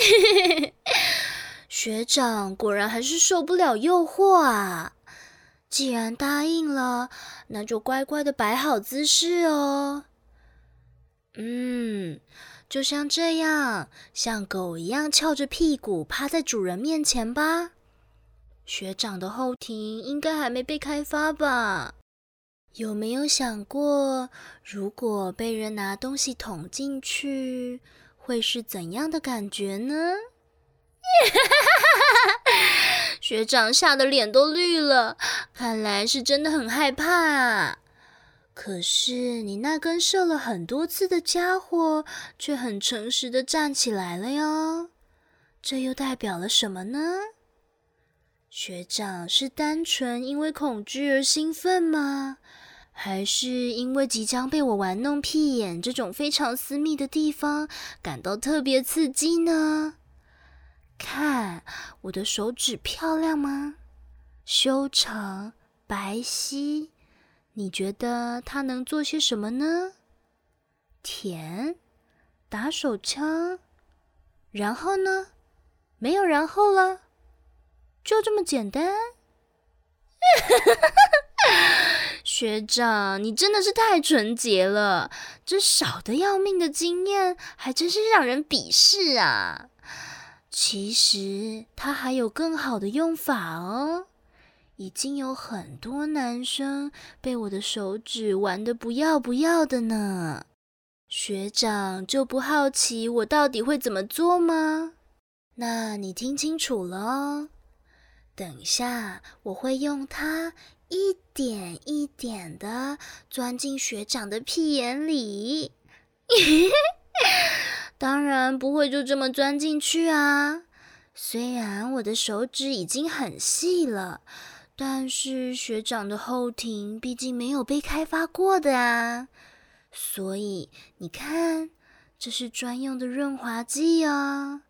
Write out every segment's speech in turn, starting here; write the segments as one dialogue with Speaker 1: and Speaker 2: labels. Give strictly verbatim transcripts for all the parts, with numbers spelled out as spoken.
Speaker 1: 学长果然还是受不了诱惑啊！既然答应了，那就乖乖的摆好姿势哦。嗯，就像这样，像狗一样翘着屁股趴在主人面前吧。学长的后庭应该还没被开发吧？有没有想过，如果被人拿东西捅进去，会是怎样的感觉呢？学长吓得脸都绿了，看来是真的很害怕啊。可是你那根射了很多次的家伙，却很诚实的站起来了哟。这又代表了什么呢？学长是单纯因为恐惧而兴奋吗？还是因为即将被我玩弄屁眼这种非常私密的地方感到特别刺激呢？看，我的手指漂亮吗？修长、白皙，你觉得它能做些什么呢？舔，打手枪，然后呢？没有然后了，就这么简单？学长，你真的是太纯洁了，这少得要命的经验还真是让人鄙视啊！其实它还有更好的用法哦，已经有很多男生被我的手指玩得不要不要的呢。学长就不好奇我到底会怎么做吗？那你听清楚了哦，等一下我会用它一点一点的钻进学长的屁眼里。当然不会就这么钻进去啊，虽然我的手指已经很细了，但是学长的后庭毕竟没有被开发过的啊，所以你看，这是专用的润滑剂哦。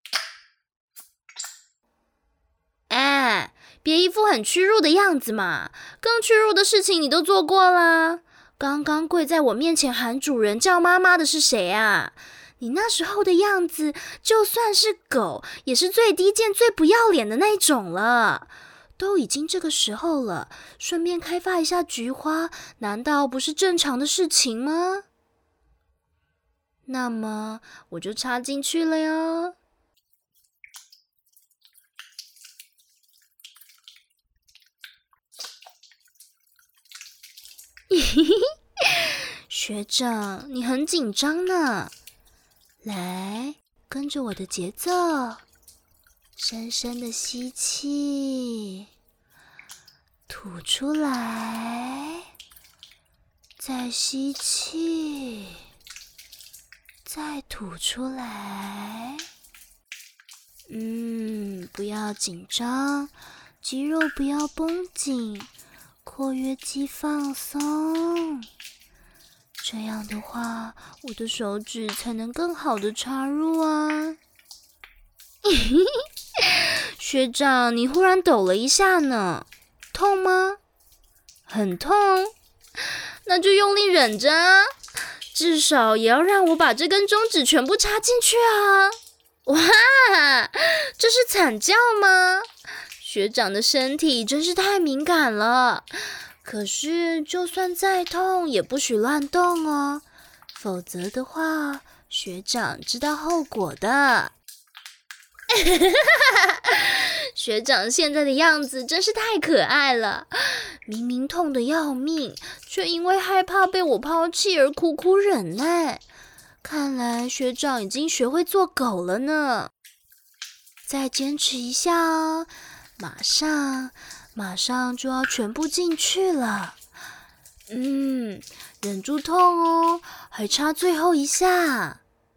Speaker 1: 哎，别一副很屈辱的样子嘛，更屈辱的事情你都做过啦。刚刚跪在我面前喊主人叫妈妈的是谁啊？你那时候的样子，就算是狗，也是最低贱、最不要脸的那种了。都已经这个时候了，顺便开发一下菊花，难道不是正常的事情吗？那么我就插进去了哟。学长，你很紧张呢。来，跟着我的节奏，深深的吸气，吐出来，再吸气，再吐出来。嗯，不要紧张，肌肉不要绷紧，括约肌放松。这样的话，我的手指才能更好的插入啊。学长，你忽然抖了一下呢，痛吗？很痛？那就用力忍着啊，至少也要让我把这根中指全部插进去啊。哇，这是惨叫吗？学长的身体真是太敏感了。可是，就算再痛，也不许乱动哦，否则的话，学长知道后果的。学长现在的样子真是太可爱了，明明痛得要命，却因为害怕被我抛弃而苦苦忍耐。看来学长已经学会做狗了呢。再坚持一下哦，马上。马上就要全部进去了，嗯，忍住痛哦，还差最后一下。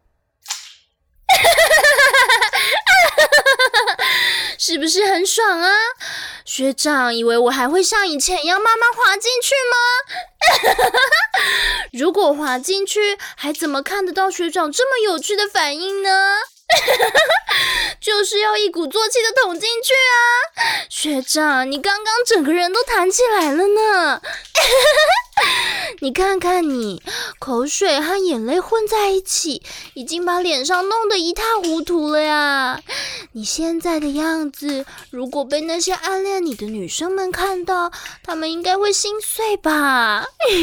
Speaker 1: 是不是很爽啊？学长以为我还会像以前一样慢慢滑进去吗？如果滑进去，还怎么看得到学长这么有趣的反应呢？就就是要一鼓作气的捅进去啊！学长，你刚刚整个人都弹起来了呢。你看看你，口水和眼泪混在一起，已经把脸上弄得一塌糊涂了呀！你现在的样子，如果被那些暗恋你的女生们看到，她们应该会心碎吧？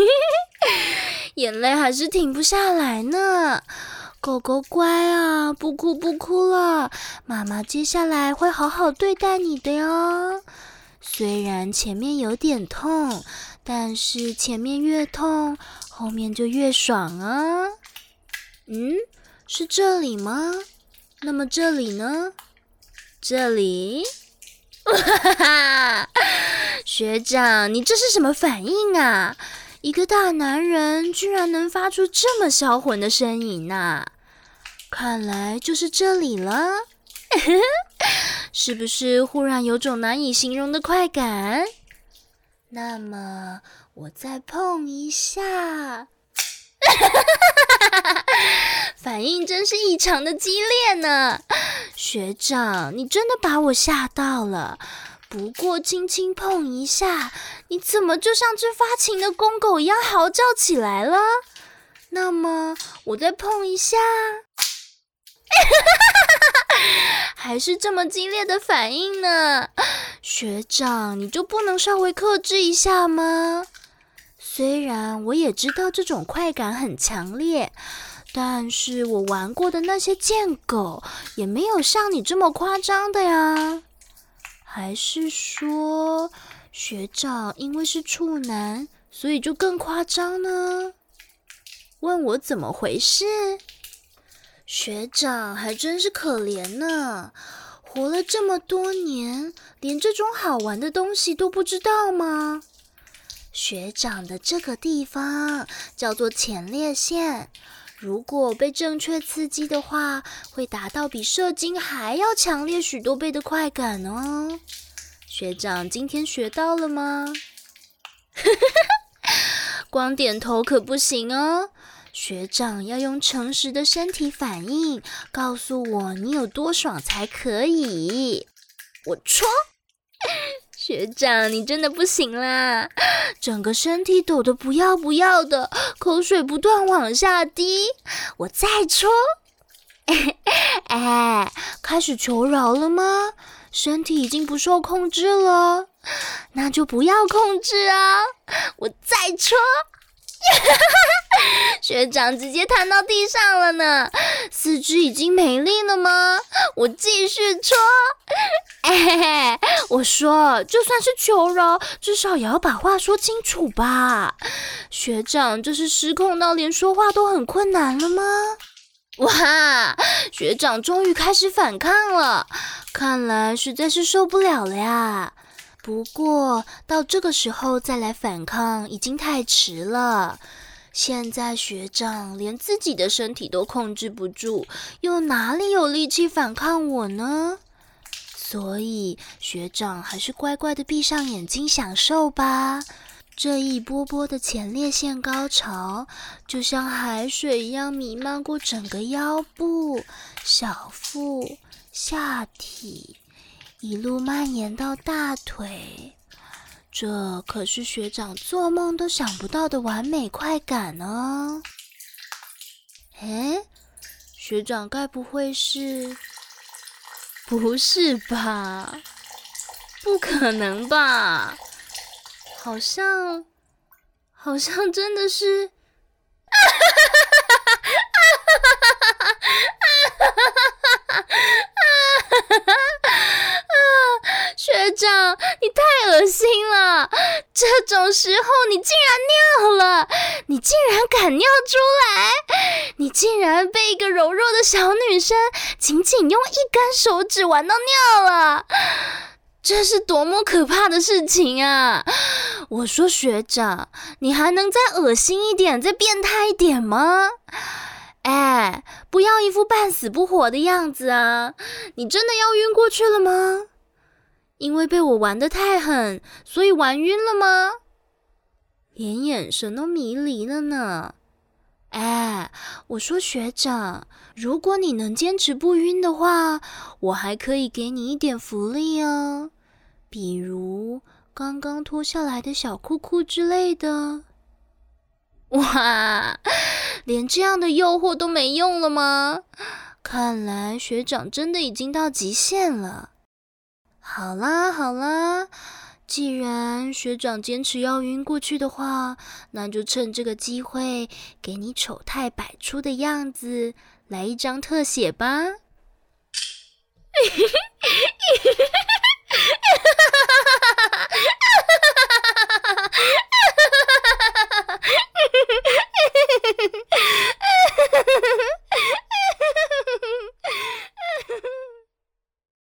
Speaker 1: 眼泪还是停不下来呢。狗狗乖啊，不哭不哭了，妈妈接下来会好好对待你的哟。虽然前面有点痛，但是前面越痛，后面就越爽啊。嗯，是这里吗？那么这里呢？这里？哇哈！学长，你这是什么反应啊？一个大男人居然能发出这么销魂的声音啊！看来就是这里了。是不是忽然有种难以形容的快感？那么我再碰一下。反应真是异常的激烈呢。学长，你真的把我吓到了。不过轻轻碰一下，你怎么就像只发情的公狗一样嚎叫起来了？那么我再碰一下。还是这么激烈的反应呢？学长，你就不能稍微克制一下吗？虽然我也知道这种快感很强烈，但是我玩过的那些贱狗也没有像你这么夸张的呀。还是说，学长因为是处男，所以就更夸张呢？问我怎么回事？学长还真是可怜呢，活了这么多年，连这种好玩的东西都不知道吗？学长的这个地方叫做前列腺，如果被正确刺激的话，会达到比射精还要强烈许多倍的快感哦。学长今天学到了吗？光点头可不行哦。学长要用诚实的身体反应告诉我你有多爽才可以。我戳！学长你真的不行啦，整个身体抖得不要不要的，口水不断往下滴。我再戳！哎，开始求饶了吗？身体已经不受控制了，那就不要控制啊！我再戳！学长直接弹到地上了呢，四肢已经没力了吗？我继续戳。哎，我说就算是求饶，至少也要把话说清楚吧。学长这是失控到连说话都很困难了吗？哇，学长终于开始反抗了，看来实在是受不了了呀。不过到这个时候再来反抗已经太迟了，现在学长连自己的身体都控制不住，又哪里有力气反抗我呢？所以学长还是乖乖的闭上眼睛享受吧。这一波波的前列腺高潮，就像海水一样弥漫过整个腰部、小腹、下体，一路蔓延到大腿。这可是学长做梦都想不到的完美快感呢。诶，学长该不会是……不是吧？不可能吧？好像，好像真的是，学长，你太恶心了！这种时候你竟然尿了，你竟然敢尿出来，你竟然被一个柔弱的小女生仅仅用一根手指玩到尿了。这是多么可怕的事情啊！我说学长，你还能再恶心一点，再变态一点吗？哎，不要一副半死不活的样子啊！你真的要晕过去了吗？因为被我玩得太狠，所以玩晕了吗？连眼神都迷离了呢。 哎，我说学长，如果你能坚持不晕的话，我还可以给你一点福利哦，比如刚刚脱下来的小裤裤之类的。哇，连这样的诱惑都没用了吗？看来学长真的已经到极限了。好啦好啦，既然学长坚持要晕过去的话，那就趁这个机会给你丑态百出的样子来一张特写吧。